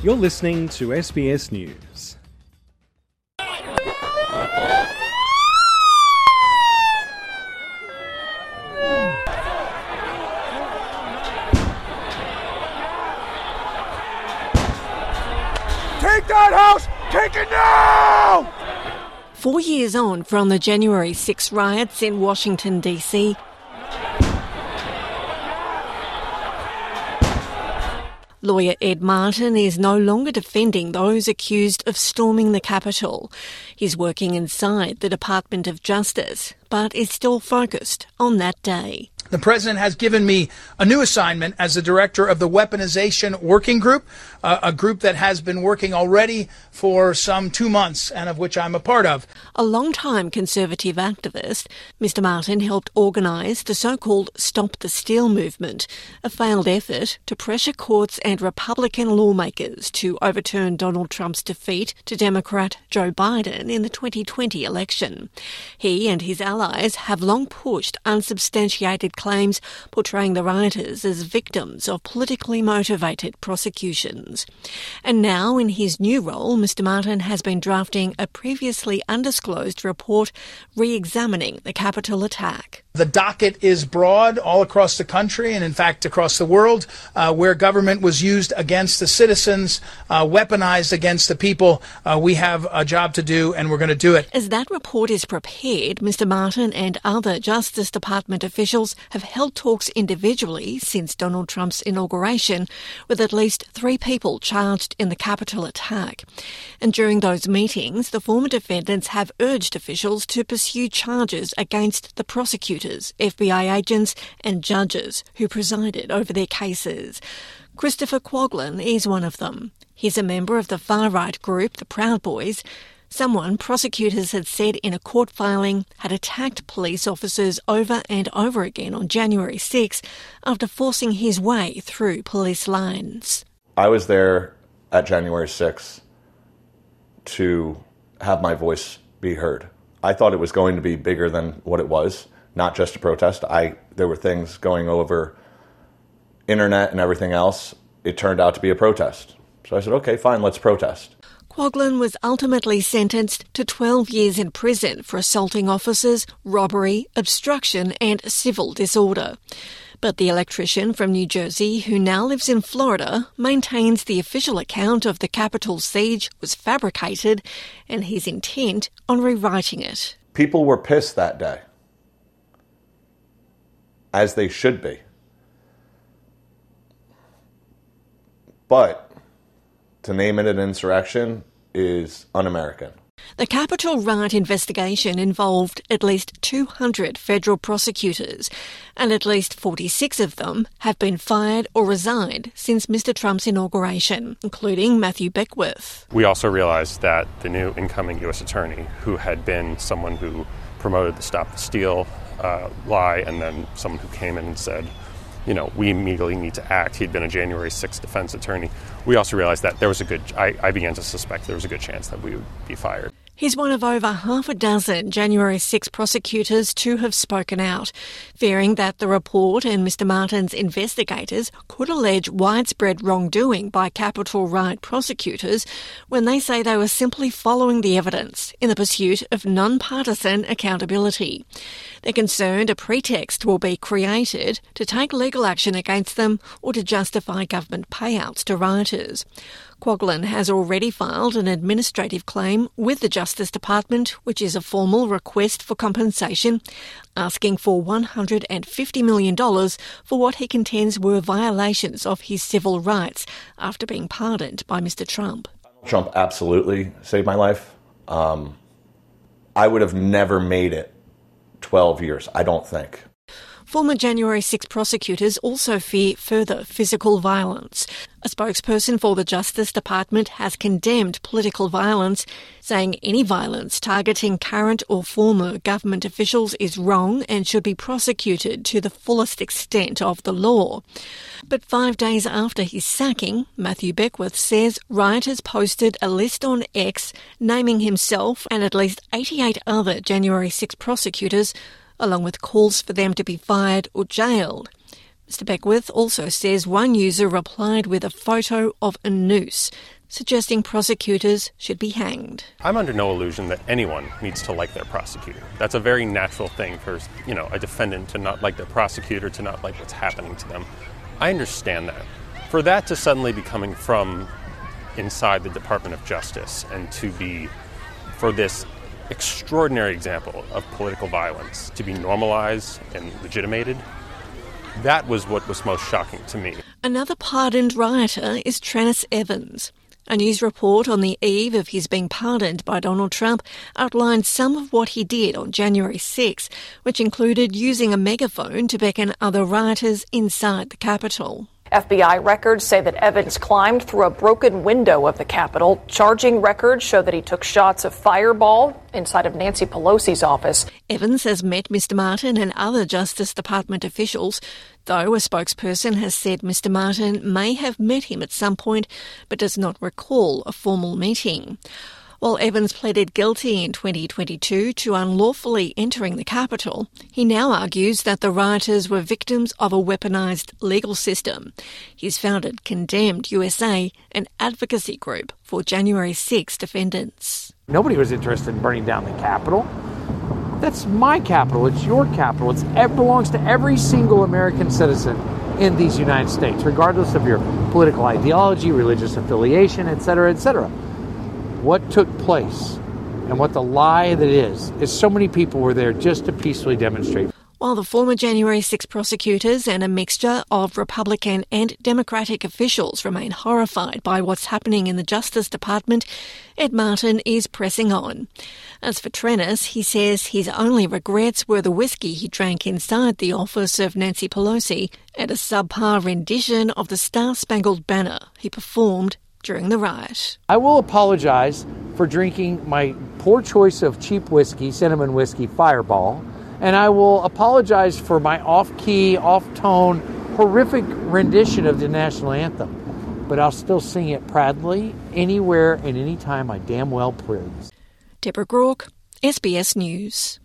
You're listening to SBS News. Take that house! Take it now! 4 years on from the January 6 riots in Washington, D.C., lawyer Ed Martin is no longer defending those accused of storming the Capitol. He's working inside the Department of Justice, but is still focused on that day. The President has given me a new assignment as the director of the Weaponization Working Group, a group that has been working already for some 2 months and of which I'm a part of. A long-time Conservative activist, Mr Martin helped organise the so-called Stop the Steal movement, a failed effort to pressure courts and Republican lawmakers to overturn Donald Trump's defeat to Democrat Joe Biden in the 2020 election. He and his allies have long pushed unsubstantiated claims portraying the rioters as victims of politically motivated prosecutions. And now, in his new role, Mr Martin has been drafting a previously undisclosed report re-examining the Capitol attack. The docket is broad all across the country and, in fact, across the world, where government was used against the citizens, weaponized against the people. We have a job to do, and we're going to do it. As that report is prepared, Mr Martin and other Justice Department officials have held talks individually since Donald Trump's inauguration, with at least 3 people charged in the Capitol attack. And during those meetings, the former defendants have urged officials to pursue charges against the prosecutors, FBI agents and judges who presided over their cases. Christopher Coughlin is one of them. He's a member of the far-right group, the Proud Boys. Someone prosecutors had said in a court filing had attacked police officers over and over again on January 6 after forcing his way through police lines. I was there at January 6 to have my voice be heard. I thought it was going to be bigger than what it was, not just a protest. There were things going over internet and everything else. It turned out to be a protest. So I said, okay, fine, let's protest. Coughlin was ultimately sentenced to 12 years in prison for assaulting officers, robbery, obstruction and civil disorder. But the electrician from New Jersey, who now lives in Florida, maintains the official account of the Capitol siege was fabricated and he's intent on rewriting it. People were pissed that day, as they should be. But to name it an insurrection is un-American. The Capitol riot investigation involved at least 200 federal prosecutors, and at least 46 of them have been fired or resigned since Mr Trump's inauguration, including Matthew Beckwith. We also realized that the new incoming U.S. attorney, who had been someone who promoted the Stop the Steal lie, and then someone who came in and said, we immediately need to act. He'd been a January 6th defense attorney. We also realized that there was I began to suspect there was a good chance that we would be fired. He's one of over half a dozen January 6 prosecutors to have spoken out, fearing that the report and Mr Martin's investigators could allege widespread wrongdoing by Capitol riot prosecutors when they say they were simply following the evidence in the pursuit of non-partisan accountability. They're concerned a pretext will be created to take legal action against them or to justify government payouts to rioters. Coughlin has already filed an administrative claim with the Justice Department, which is a formal request for compensation, asking for $150 million for what he contends were violations of his civil rights after being pardoned by Mr Trump. Trump absolutely saved my life. I would have never made it 12 years, I don't think. Former January 6 prosecutors also fear further physical violence. A spokesperson for the Justice Department has condemned political violence, saying any violence targeting current or former government officials is wrong and should be prosecuted to the fullest extent of the law. But 5 days after his sacking, Matthew Beckwith says rioters posted a list on X naming himself and at least 88 other January 6 prosecutors, along with calls for them to be fired or jailed. Mr Beckwith also says one user replied with a photo of a noose, suggesting prosecutors should be hanged. I'm under no illusion that anyone needs to like their prosecutor. That's a very natural thing for, a defendant to not like their prosecutor, to not like what's happening to them. I understand that. For that to suddenly be coming from inside the Department of Justice and to be, for this extraordinary example of political violence to be normalized and legitimated, that was what was most shocking to me. Another pardoned rioter is Trennis Evans. A news report on the eve of his being pardoned by Donald Trump outlined some of what he did on January 6, which included using a megaphone to beckon other rioters inside the Capitol. FBI records say that Evans climbed through a broken window of the Capitol. Charging records show that he took shots of fireball inside of Nancy Pelosi's office. Evans has met Mr. Martin and other Justice Department officials, though a spokesperson has said Mr. Martin may have met him at some point but does not recall a formal meeting. While Evans pleaded guilty in 2022 to unlawfully entering the Capitol, he now argues that the rioters were victims of a weaponised legal system. He's founded Condemned USA, an advocacy group for January 6 defendants. Nobody was interested in burning down the Capitol. That's my Capitol. It's your Capitol. It belongs to every single American citizen in these United States, regardless of your political ideology, religious affiliation, etc., etc. What took place and what the lie that is so many people were there just to peacefully demonstrate. While the former January 6 prosecutors and a mixture of Republican and Democratic officials remain horrified by what's happening in the Justice Department, Ed Martin is pressing on. As for Trennis, he says his only regrets were the whiskey he drank inside the office of Nancy Pelosi and a subpar rendition of the Star-Spangled Banner he performed during the riot. I will apologize for drinking my poor choice of cheap whiskey, cinnamon whiskey, Fireball, and I will apologize for my off-key, off-tone, horrific rendition of the national anthem. But I'll still sing it proudly, anywhere and anytime I damn well please. Deborah Groark, SBS News.